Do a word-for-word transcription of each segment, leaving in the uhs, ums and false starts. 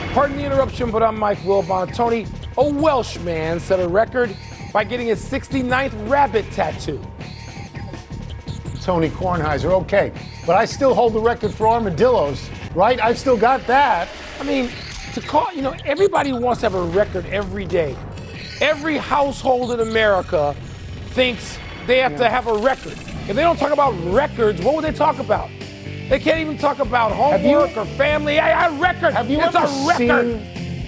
Pardon the interruption, but I'm Mike Wilbon. Tony, a Welsh man set a record by getting his sixty-ninth rabbit tattoo. Tony Kornheiser, okay. But I still hold the record for armadillos, right? I've still got that. I mean, to call, you know, everybody wants to have a record every day. Every household in America thinks they have yeah. to have a record. If they don't talk about records, what would they talk about? They can't even talk about homework you, or family. I, I record. Have you it's ever a record. Seen,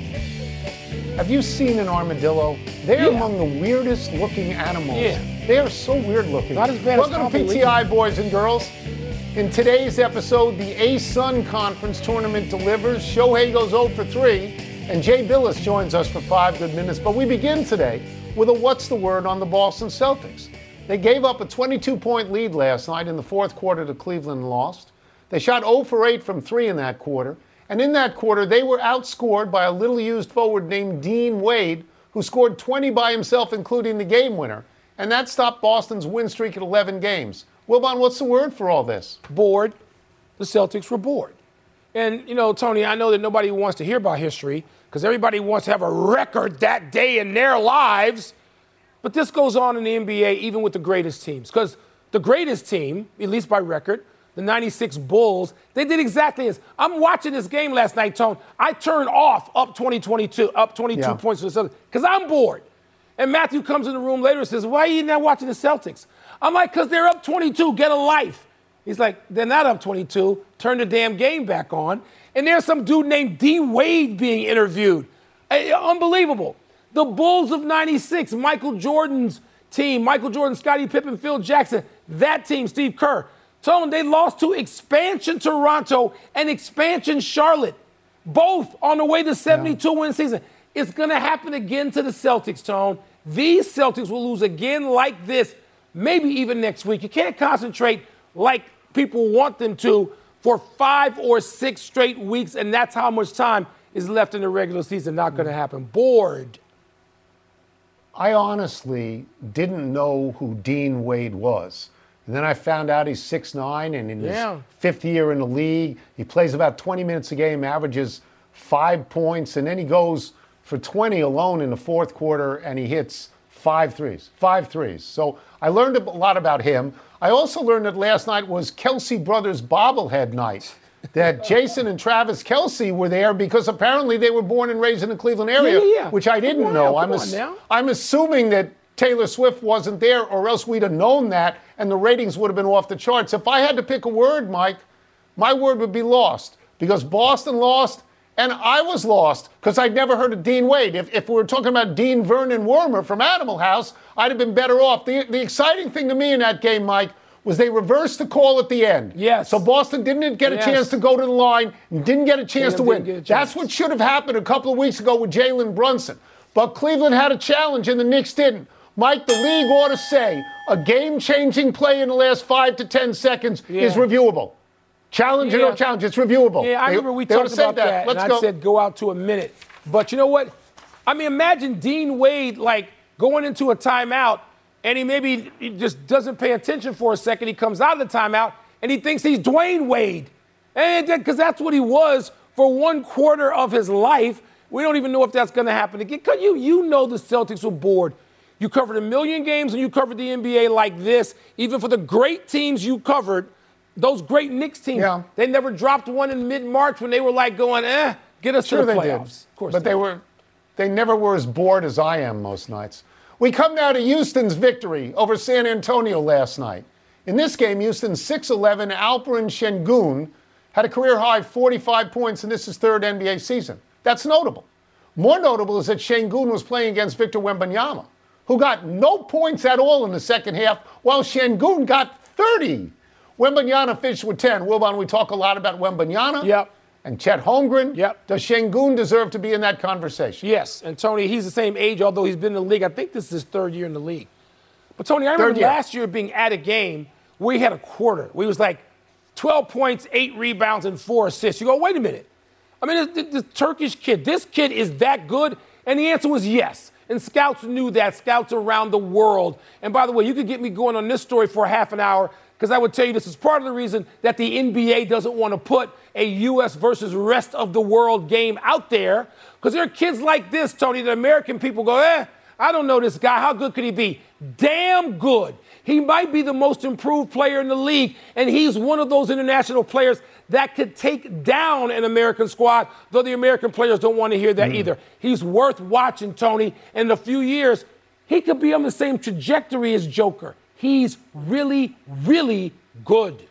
have you seen an armadillo? They're yeah. among the weirdest looking animals. Yeah. They are so weird looking. Not as bad Welcome as to P T I, boys and girls. In today's episode, the A-Sun Conference Tournament delivers. Shohei goes oh for three, and Jay Bilas joins us for five good minutes. But we begin today with a what's the word on the Boston Celtics. They gave up a twenty-two point lead last night in the fourth quarter to Cleveland and lost. They shot oh for eight from three in that quarter. And in that quarter, they were outscored by a little-used forward named Dean Wade, who scored twenty by himself, including the game winner. And that stopped Boston's win streak at eleven games. Wilbon, what's the word for all this? Bored. The Celtics were bored. And, you know, Tony, I know that nobody wants to hear about history because everybody wants to have a record that day in their lives. But this goes on in the N B A even with the greatest teams. Because the greatest team, at least by record, the ninety-six Bulls, they did exactly this. I'm watching this game last night, Tone. I turned off up twenty twenty-two, up twenty-two yeah. points for the Celtics because I'm bored. And Matthew comes in the room later and says, why are you not watching the Celtics? I'm like, because they're up twenty-two, get a life. He's like, they're not up twenty-two, turn the damn game back on. And there's some dude named Dean Wade being interviewed. Unbelievable. The Bulls of ninety-six, Michael Jordan's team, Michael Jordan, Scottie Pippen, Phil Jackson, that team, Steve Kerr. Told them they lost to expansion Toronto and expansion Charlotte, both on the way to seventy-two win season. It's going to happen again to the Celtics, Tone. These Celtics will lose again like this, maybe even next week. You can't concentrate like people want them to for five or six straight weeks, and that's how much time is left in the regular season. Not going to happen. Bored. I honestly didn't know who Dean Wade was. And then I found out he's six nine, and in yeah. his fifth year in the league, he plays about twenty minutes a game, averages five points, and then he goes for twenty alone in the fourth quarter, and he hits five threes, five threes. So I learned a lot about him. I also learned that last night was Kelsey Brothers bobblehead night, that Jason and Travis Kelsey were there because apparently they were born and raised in the Cleveland area, yeah, yeah. which I didn't come know. On, I'm, ass- now. I'm assuming that Taylor Swift wasn't there, or else we'd have known that, and the ratings would have been off the charts. If I had to pick a word, Mike, my word would be lost, because Boston lost, and I was lost, because I'd never heard of Dean Wade. If, if we were talking about Dean Vernon Wormer from Animal House, I'd have been better off. The, the exciting thing to me in that game, Mike, was they reversed the call at the end. Yes. So Boston didn't get a yes. chance to go to the line, and didn't get a chance Jaylen to win. chance. That's what should have happened a couple of weeks ago with Jalen Brunson. But Cleveland had a challenge, and the Knicks didn't. Mike, the league ought to say a game-changing play in the last five to ten seconds yeah. is reviewable. Challenge yeah. or no challenge, it's reviewable. Yeah, I they, remember we talked about that, that Let's and go. I said go out to a minute. But you know what? I mean, imagine Dean Wade, like, going into a timeout, and he maybe he just doesn't pay attention for a second. He comes out of the timeout, and he thinks he's Dwayne Wade. And because that's what he was for one quarter of his life. We don't even know if that's going to happen again. Because you, you know the Celtics were bored. You covered a million games, and you covered the N B A like this. Even for the great teams you covered, those great Knicks teams, yeah. they never dropped one in mid-March when they were like going, eh, get us sure to the they playoffs. Did. Of course but they, they were, they never were as bored as I am most nights. We come now to Houston's victory over San Antonio last night. In this game, Houston's six eleven Alperen Sengun had a career-high forty-five points in this his third N B A season. That's notable. More notable is that Sengun was playing against Victor Wembanyama, who got no points at all in the second half, while Sengun got thirty. Wembanyama finished with ten. Wilbon, we talk a lot about Wembanyama. Yep. And Chet Holmgren. Yep. Does Sengun deserve to be in that conversation? Yes. And, Tony, he's the same age, although he's been in the league. I think this is his third year in the league. But, Tony, I remember year. last year being at a game where he had a quarter. We was like twelve points, eight rebounds, and four assists. You go, wait a minute. I mean, the, the Turkish kid, this kid is that good? And the answer was yes. And scouts knew that, scouts around the world. And by the way, you could get me going on this story for a half an hour because I would tell you this is part of the reason that the N B A doesn't want to put a U S versus rest of the world game out there, because there are kids like this, Tony, that American people go, eh, I don't know this guy. How good could he be? Damn good. He might be the most improved player in the league, and he's one of those international players that could take down an American squad, though the American players don't want to hear that mm. either. He's worth watching, Tony. In a few years, he could be on the same trajectory as Joker. He's really, really good.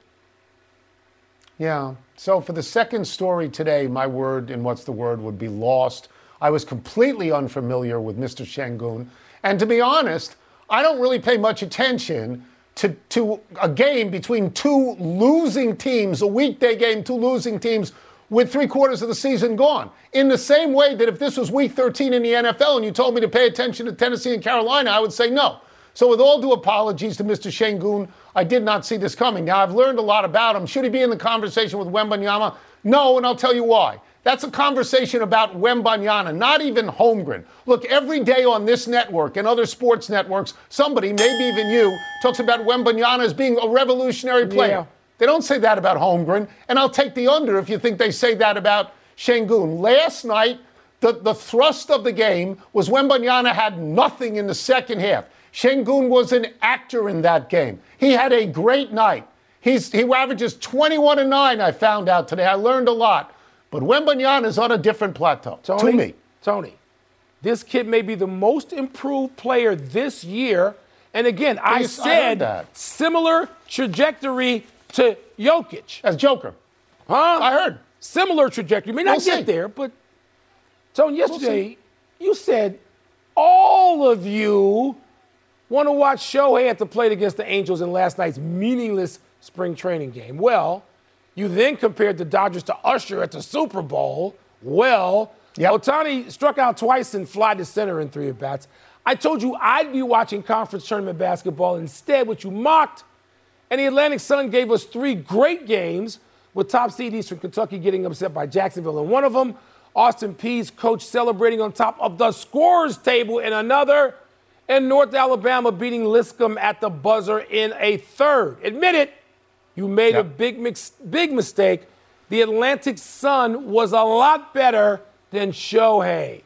Yeah. So for the second story today, my word and what's the word would be lost. I was completely unfamiliar with Mister Sengun. And to be honest, I don't really pay much attention to, to a game between two losing teams, a weekday game, two losing teams with three quarters of the season gone. In the same way that if this was week thirteen in the N F L and you told me to pay attention to Tennessee and Carolina, I would say no. So with all due apologies to Mister Sengun, I did not see this coming. Now, I've learned a lot about him. Should he be in the conversation with Wembanyama? No, and I'll tell you why. That's a conversation about Wembanyama, not even Holmgren. Look, every day on this network and other sports networks, somebody, maybe even you, talks about Wembanyama as being a revolutionary player. Yeah. They don't say that about Holmgren, and I'll take the under if you think they say that about Sengun. Last night, the, the thrust of the game was Wembanyama had nothing in the second half. Sengun was an actor in that game. He had a great night. He's, he averages twenty-one and nine, I found out today. I learned a lot. But Wembanyama is on a different plateau, Tony, to me. Tony, this kid may be the most improved player this year. And again, I, I said I similar trajectory to Jokic. As Joker. Huh? I heard. Similar trajectory. May not we'll get see. there, but Tony, yesterday we'll you said all of you want to watch Shohei at the plate against the Angels in last night's meaningless spring training game. Well, you then compared the Dodgers to Usher at the Super Bowl. Well, yep. Ohtani struck out twice and fly to center in three at-bats. I told you I'd be watching conference tournament basketball instead, which you mocked. And the Atlantic Sun gave us three great games, with top seed Eastern Kentucky getting upset by Jacksonville in one of them, Austin Peay's coach celebrating on top of the scorers table in another, and North Alabama beating Lipscomb at the buzzer in a third. Admit it, you made yep. a big, mix, big mistake. The Atlantic Sun was a lot better than Shohei.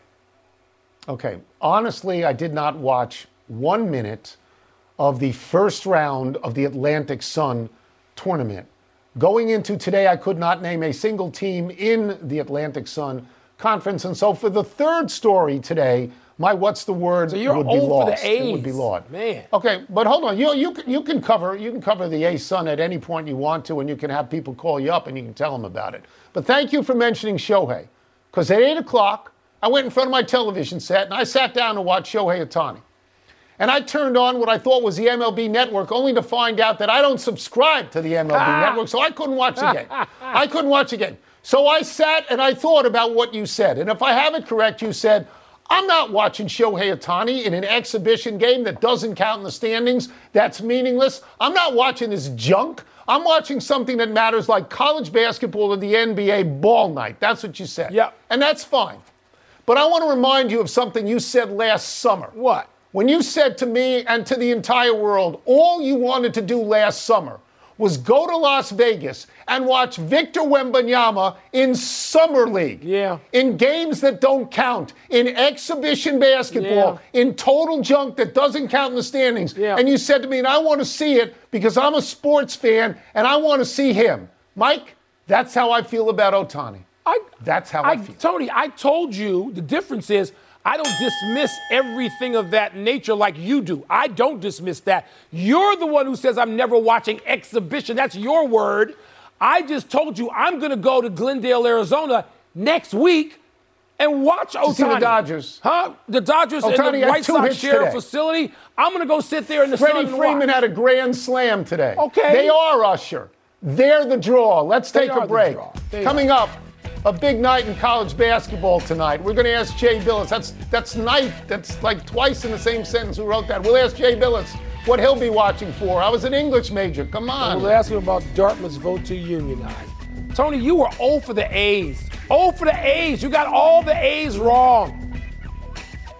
Okay, honestly, I did not watch one minute of the first round of the Atlantic Sun tournament. Going into today, I could not name a single team in the Atlantic Sun conference. And so for the third story today, my what's the word so you're would be old lost. For the A's. It would be lost. Man. Okay, but hold on. You you can you can cover you can cover the A's Sun at any point you want to, and you can have people call you up and you can tell them about it. But thank you for mentioning Shohei, because at eight o'clock I went in front of my television set and I sat down to watch Shohei Ohtani. And I turned on what I thought was the M L B Network, only to find out that I don't subscribe to the M L B ah. Network, so I couldn't watch the game. I couldn't watch the game. So I sat and I thought about what you said. And if I have it correct, you said, I'm not watching Shohei Ohtani in an exhibition game that doesn't count in the standings, that's meaningless. I'm not watching this junk. I'm watching something that matters, like college basketball or the N B A ball night. That's what you said. Yeah. And that's fine. But I want to remind you of something you said last summer. What? When you said to me and to the entire world, all you wanted to do last summer was go to Las Vegas and watch Victor Wembanyama in Summer League. Yeah. In games that don't count, in exhibition basketball, yeah. in total junk that doesn't count in the standings. Yeah. And you said to me, and I want to see it because I'm a sports fan and I want to see him. Mike, that's how I feel about Ohtani. I, that's how I, I feel. Tony, I told you the difference is I don't dismiss everything of that nature like you do. I don't dismiss that. You're the one who says I'm never watching exhibition. That's your word. I just told you I'm going to go to Glendale, Arizona next week and watch Ohtani. See the Dodgers. Huh? The Dodgers and the White Sox share a facility. I'm going to go sit there in the Freddie sun and Freeman watch. had a grand slam today. Okay. They are Usher. They're the draw. Let's take a break. Coming up, a big night in college basketball tonight. We're going to ask Jay Bilas. That's that's night. That's like twice in the same sentence. Who wrote that? We'll ask Jay Bilas what he'll be watching for. I was an English major. Come on. We'll ask him about Dartmouth's vote to unionize. Tony, you were oh for the A's. oh for the A's. You got all the A's wrong.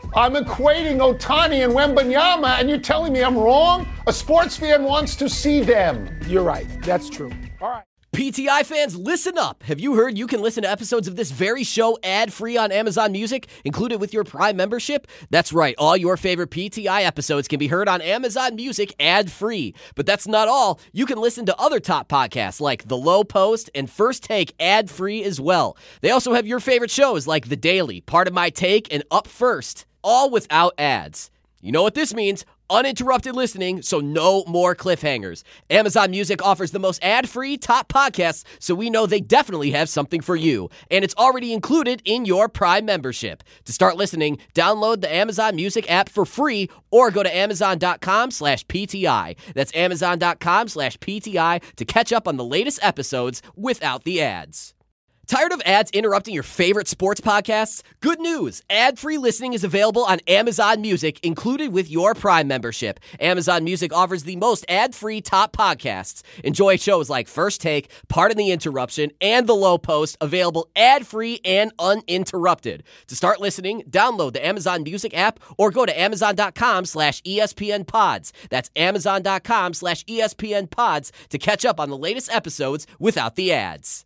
I'm equating Ohtani and Wembanyama, and you're telling me I'm wrong? A sports fan wants to see them. You're right. That's true. All right. P T I fans, listen up. Have you heard you can listen to episodes of this very show ad-free on Amazon Music, included with your Prime membership? That's right. All your favorite P T I episodes can be heard on Amazon Music ad-free. But that's not all. You can listen to other top podcasts like The Low Post and First Take ad-free as well. They also have your favorite shows like The Daily, Part of My Take, and Up First, all without ads. You know what this means? Uninterrupted listening, so no more cliffhangers. Amazon Music offers the most ad-free top podcasts, so we know they definitely have something for you. And it's already included in your Prime membership. To start listening, download the Amazon Music app for free or go to amazon.com slash PTI. That's amazon.com slash PTI to catch up on the latest episodes without the ads. Tired of ads interrupting your favorite sports podcasts? Good news! Ad-free listening is available on Amazon Music, included with your Prime membership. Amazon Music offers the most ad-free top podcasts. Enjoy shows like First Take, Pardon the Interruption, and The Low Post, available ad-free and uninterrupted. To start listening, download the Amazon Music app or go to amazon.com slash ESPN pods. That's amazon.com slash ESPN pods to catch up on the latest episodes without the ads.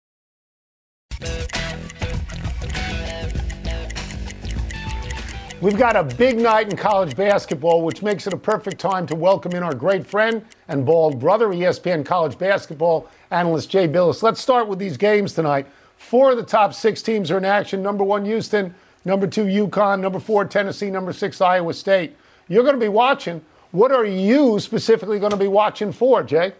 We've got a big night in college basketball, which makes it a perfect time to welcome in our great friend and bald brother, E S P N college basketball analyst Jay Bilas. Let's start with these games tonight. Four of the top six teams are in action. Number one, Houston. Number two, UConn. Number four, Tennessee. Number six, Iowa State. You're going to be watching. What are you specifically going to be watching for, Jay?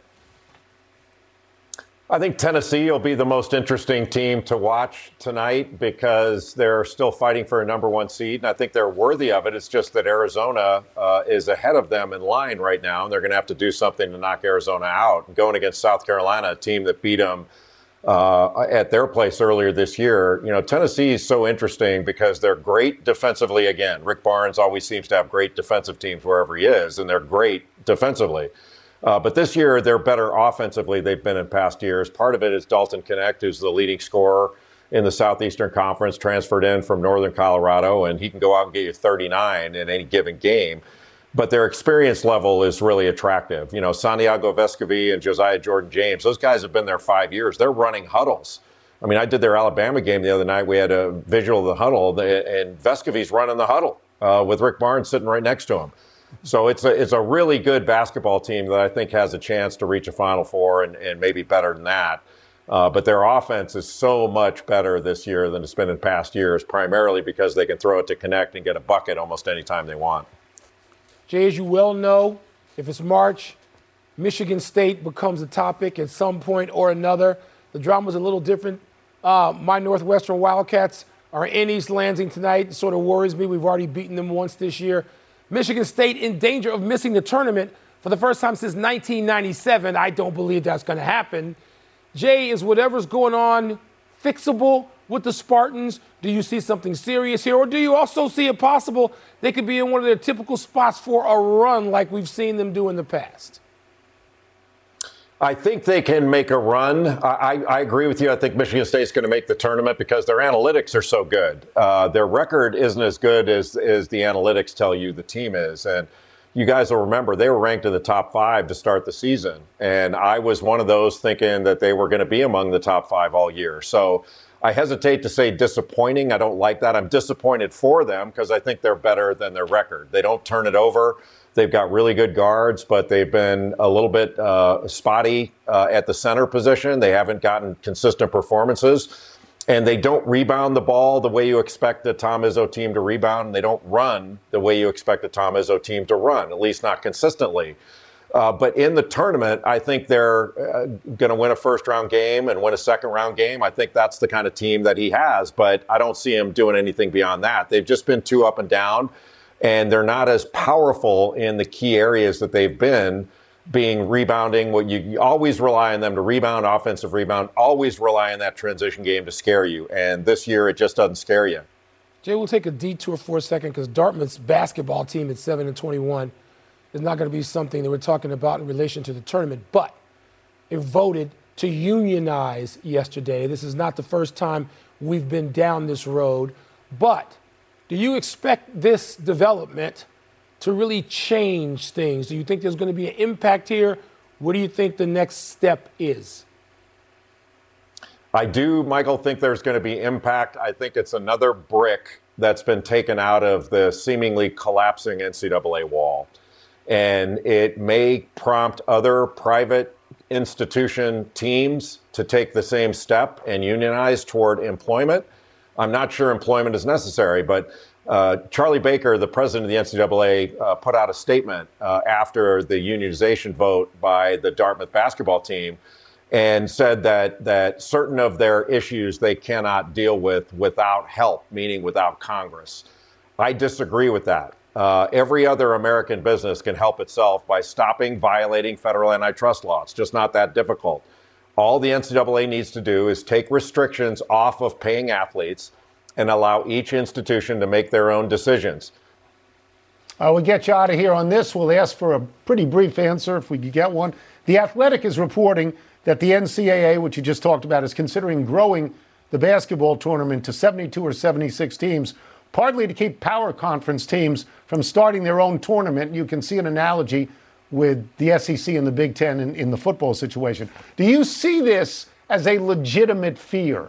I think Tennessee will be the most interesting team to watch tonight because they're still fighting for a number one seed, and I think they're worthy of it. It's just that Arizona uh, is ahead of them in line right now, and they're going to have to do something to knock Arizona out. Going against South Carolina, a team that beat them uh, at their place earlier this year, you know, Tennessee is so interesting because they're great defensively again. Rick Barnes always seems to have great defensive teams wherever he is, and they're great defensively. Uh, but this year, they're better offensively they've been in past years. Part of it is Dalton Knecht, who's the leading scorer in the Southeastern Conference, transferred in from Northern Colorado, and he can go out and get you thirty-nine in any given game. But their experience level is really attractive. You know, Santiago Vescovi and Josiah Jordan-James, those guys have been there five years. They're running huddles. I mean, I did their Alabama game the other night. We had a visual of the huddle, and Vescovi's running the huddle uh, with Rick Barnes sitting right next to him. So it's a, it's a really good basketball team that I think has a chance to reach a Final Four and, and maybe better than that. Uh, but their offense is so much better this year than it's been in past years, primarily because they can throw it to Knecht and get a bucket almost any time they want. Jay, as you well know, if it's March, Michigan State becomes a topic at some point or another. The drama's a little different. Uh, my Northwestern Wildcats are in East Lansing tonight. It sort of worries me. We've already beaten them once this year. Michigan State in danger of missing the tournament for the first time since nineteen ninety-seven. I don't believe that's going to happen. Jay, is whatever's going on fixable with the Spartans? Do you see something serious here? Or do you also see it possible they could be in one of their typical spots for a run like we've seen them do in the past? I think they can make a run. I, I agree with you. I think Michigan State's going to make the tournament because their analytics are so good. Uh, their record isn't as good as, as the analytics tell you the team is. And you guys will remember they were ranked in the top five to start the season. And I was one of those thinking that they were going to be among the top five all year. So I hesitate to say disappointing. I don't like that. I'm disappointed for them because I think they're better than their record. They don't turn it over. They've got really good guards, but they've been a little bit uh, spotty uh, at the center position. They haven't gotten consistent performances, and they don't rebound the ball the way you expect a Tom Izzo team to rebound. They don't run the way you expect a Tom Izzo team to run, at least not consistently. Uh, but in the tournament, I think they're uh, going to win a first-round game and win a second-round game. I think that's the kind of team that he has, but I don't see him doing anything beyond that. They've just been too up and down. And they're not as powerful in the key areas that they've been, being rebounding. What you, you always rely on them to rebound, offensive rebound, always rely on that transition game to scare you. And this year, it just doesn't scare you. Jay, we'll take a detour for a second because Dartmouth's basketball team at seven and twenty-one is not going to be something that we're talking about in relation to the tournament. But it voted to unionize yesterday. This is not the first time we've been down this road. But do Do you expect this development to really change things? Do you think there's going to be an impact here? What do you think the next step is? I do, Michael, think there's going to be impact. I think it's another brick that's been taken out of the seemingly collapsing N C double A wall. And it may prompt other private institution teams to take the same step and unionize toward employment. I'm not sure employment is necessary, but uh, Charlie Baker, the president of the N C double A, uh, put out a statement uh, after the unionization vote by the Dartmouth basketball team and said that that certain of their issues they cannot deal with without help, meaning without Congress. I disagree with that. Uh, every other American business can help itself by stopping violating federal antitrust law. It's just not that difficult. All the N C double A needs to do is take restrictions off of paying athletes and allow each institution to make their own decisions. Uh, we'll get you out of here on this. We'll ask for a pretty brief answer if we could get one. The Athletic is reporting that the N C double A, which you just talked about, is considering growing the basketball tournament to seventy-two or seventy-six teams, partly to keep power conference teams from starting their own tournament. You can see an analogy with the S E C and the Big Ten in, in the football situation. Do you see this as a legitimate fear?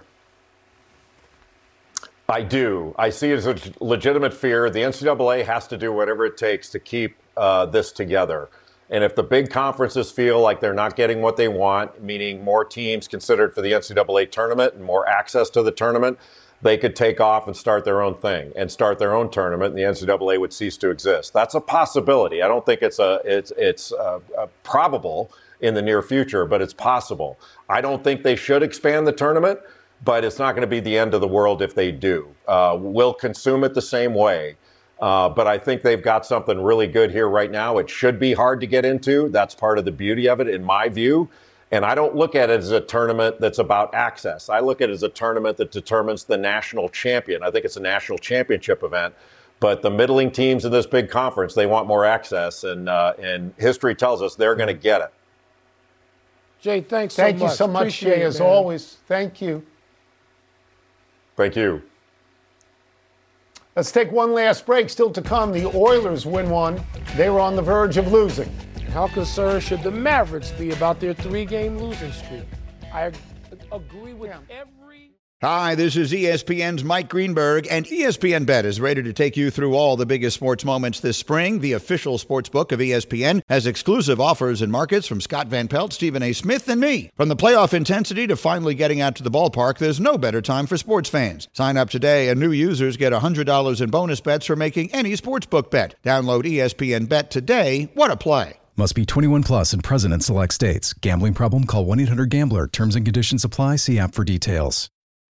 I do. I see it as a legitimate fear. The N C double A has to do whatever it takes to keep uh, this together. And if the big conferences feel like they're not getting what they want, meaning more teams considered for the N C double A tournament and more access to the tournament, they could take off and start their own thing and start their own tournament, and the N C double A would cease to exist. That's a possibility. I don't think it's a it's it's a, a probable in the near future, but it's possible. I don't think they should expand the tournament, but it's not going to be the end of the world if they do. Uh, we'll consume it the same way. Uh, but I think they've got something really good here right now. It should be hard to get into. That's part of the beauty of it, in my view. And I don't look at it as a tournament that's about access. I look at it as a tournament that determines the national champion. I think it's a national championship event. But the middling teams in this big conference, they want more access. And, uh, and history tells us they're going to get it. Jay, thanks so Thank much. you so much, Appreciate Jay, it, as man. always. Thank you. Thank you. Let's take one last break. Still to come, the Oilers win one. They were on the verge of losing. How concerned should the Mavericks be about their three-game losing streak? I ag- agree with every... Hi, this is E S P N's Mike Greenberg, and E S P N Bet is ready to take you through all the biggest sports moments this spring. The official sports book of E S P N has exclusive offers and markets from Scott Van Pelt, Stephen A. Smith, and me. From the playoff intensity to finally getting out to the ballpark, there's no better time for sports fans. Sign up today, and new users get one hundred dollars in bonus bets for making any sportsbook bet. Download E S P N Bet today. What a play. Must be twenty-one plus and present in select states. Gambling problem? Call one eight hundred gambler. Terms and conditions apply. See app for details.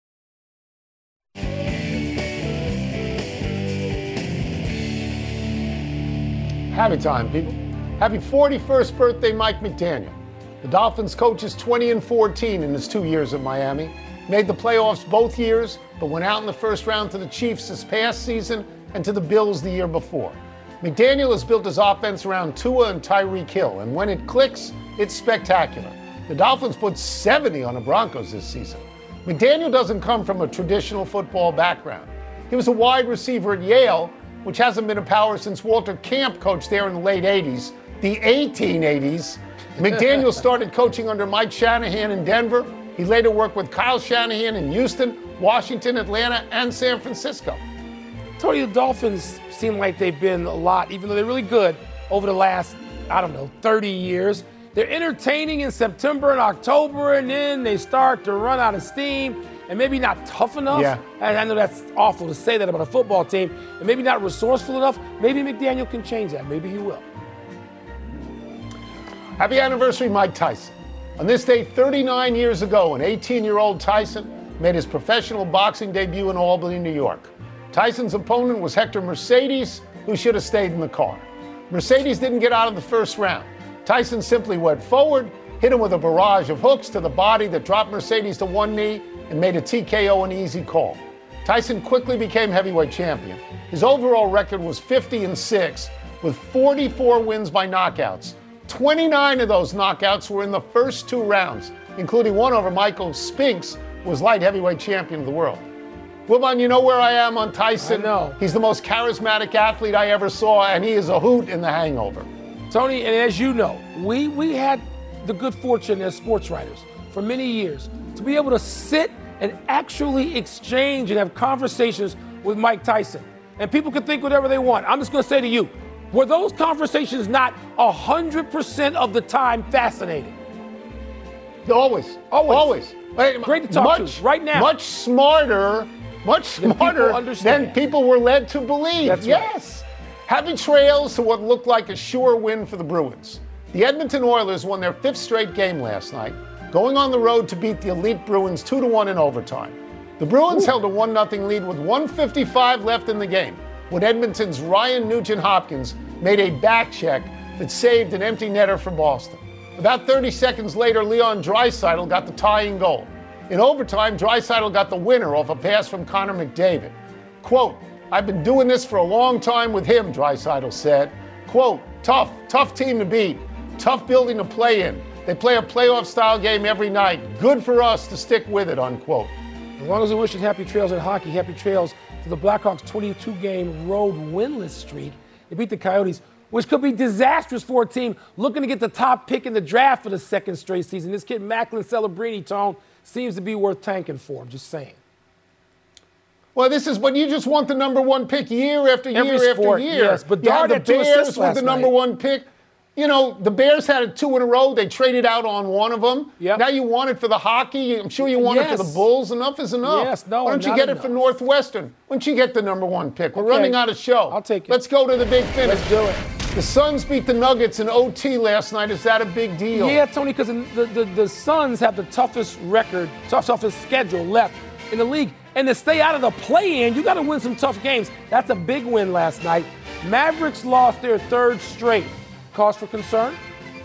Happy time, people. Happy forty-first birthday, Mike McDaniel. The Dolphins coach is twenty and fourteen in his two years at Miami. Made the playoffs both years, but went out in the first round to the Chiefs this past season and to the Bills the year before. McDaniel has built his offense around Tua and Tyreek Hill, and when it clicks, it's spectacular. The Dolphins put seventy on the Broncos this season. McDaniel doesn't come from a traditional football background. He was a wide receiver at Yale, which hasn't been a power since Walter Camp coached there in the late eighties, the eighteen eighties. McDaniel started coaching under Mike Shanahan in Denver. He later worked with Kyle Shanahan in Houston, Washington, Atlanta, and San Francisco. Tony, the Dolphins seem like they've been a lot, even though they're really good over the last, I don't know, thirty years. They're entertaining in September and October, and then they start to run out of steam and maybe not tough enough. Yeah. And I know that's awful to say that about a football team, and maybe not resourceful enough. Maybe McDaniel can change that. Maybe he will. Happy anniversary, Mike Tyson. On this day thirty-nine years ago, an eighteen-year-old Tyson made his professional boxing debut in Albany, New York. Tyson's opponent was Hector Mercedes, who should have stayed in the car. Mercedes didn't get out of the first round. Tyson simply went forward, hit him with a barrage of hooks to the body that dropped Mercedes to one knee and made a T K O an easy call. Tyson quickly became heavyweight champion. His overall record was fifty and six with forty-four wins by knockouts. twenty-nine of those knockouts were in the first two rounds, including one over Michael Spinks, who was light heavyweight champion of the world. Wilbon, you know where I am on Tyson? I know. He's the most charismatic athlete I ever saw, and he is a hoot in The Hangover. Tony, and as you know, we, we had the good fortune as sports writers for many years to be able to sit and actually exchange and have conversations with Mike Tyson. And people can think whatever they want. I'm just going to say to you, were those conversations not one hundred percent of the time fascinating? Always. Always. Always. Great to talk much, to right now. Much smarter, much smarter people than people were led to believe. That's yes. Right. Happy trails to what looked like a sure win for the Bruins. The Edmonton Oilers won their fifth straight game last night, going on the road to beat the elite Bruins two to one in overtime. The Bruins Ooh. held a one nothing lead with one fifty-five left in the game, when Edmonton's Ryan Nugent-Hopkins made a back check that saved an empty netter for Boston. About thirty seconds later, Leon Draisaitl got the tying goal. In overtime, Draisaitl got the winner off a pass from Connor McDavid. Quote, "I've been doing this for a long time with him," Draisaitl said. Quote, "Tough, tough team to beat. Tough building to play in. They play a playoff-style game every night. Good for us to stick with it," unquote. As long as we're wishing happy trails in hockey, happy trails to the Blackhawks' twenty-two game road winless streak. They beat the Coyotes, which could be disastrous for a team looking to get the top pick in the draft for the second straight season. This kid, Macklin Celebrini, Tone, seems to be worth tanking for. I'm just saying. Well, this is what you just want the number one pick year after year Every after sport, year. yes, but you Dart had the had two Bears assists with last the number night. one pick. You know, the Bears had it two in a row. They traded out on one of them. Yep. Now you want it for the hockey. I'm sure you want Yes. it for the Bulls. Enough is enough. Yes, no, Why don't you not get enough. it for Northwestern? Why don't you get the number one pick? We're Okay. running out of show. I'll take it. Let's go to the big finish. Let's do it. The Suns beat the Nuggets in O T last night. Is that a big deal? Yeah, Tony, because the, the, the Suns have the toughest record, tough, toughest schedule left in the league. And to stay out of the play-in, you got to win some tough games. That's a big win last night. Mavericks lost their third straight. Cause for concern?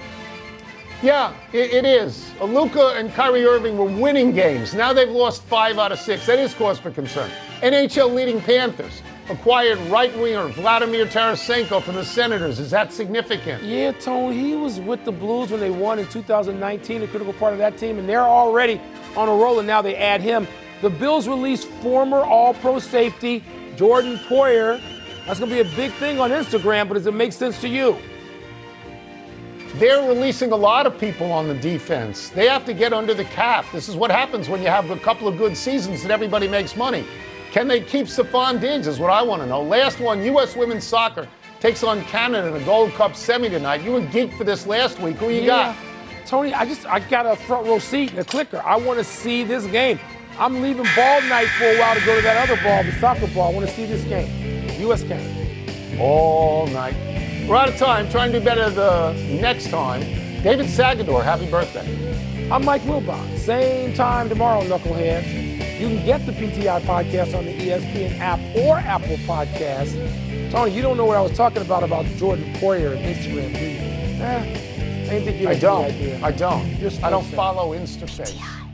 Yeah, it, it is. Luka and Kyrie Irving were winning games. Now they've lost five out of six. That is cause for concern. N H L leading Panthers acquired right winger Vladimir Tarasenko from the Senators. Is that significant? Yeah, Tony, he was with the Blues when they won in two thousand nineteen, a critical part of that team, and they're already on a roll, and now they add him. The Bills released former All-Pro safety Jordan Poyer. That's going to be a big thing on Instagram, but does it make sense to you? They're releasing a lot of people on the defense. They have to get under the cap. This is what happens when you have a couple of good seasons and everybody makes money. Can they keep Stephon Diggs is what I want to know. Last one, U S Women's Soccer takes on Canada in a Gold Cup semi tonight. You were geeked for this last week. Who you yeah. got? Tony, I just I got a front row seat and a clicker. I want to see this game. I'm leaving ball night for a while to go to that other ball, the soccer ball. I want to see this game, U S game. All night. We're out of time. Try and do better the next time. David Sagador, happy birthday. I'm Mike Wilbon. Same time tomorrow, knuckleheads. You can get the P T I podcast on the E S P N app or Apple Podcasts. Tony, you don't know what I was talking about about Jordan Poyer and Instagram, do you? Eh, I didn't think you had I don't. the idea. I don't. You're I don't supposed to. follow InstaFace.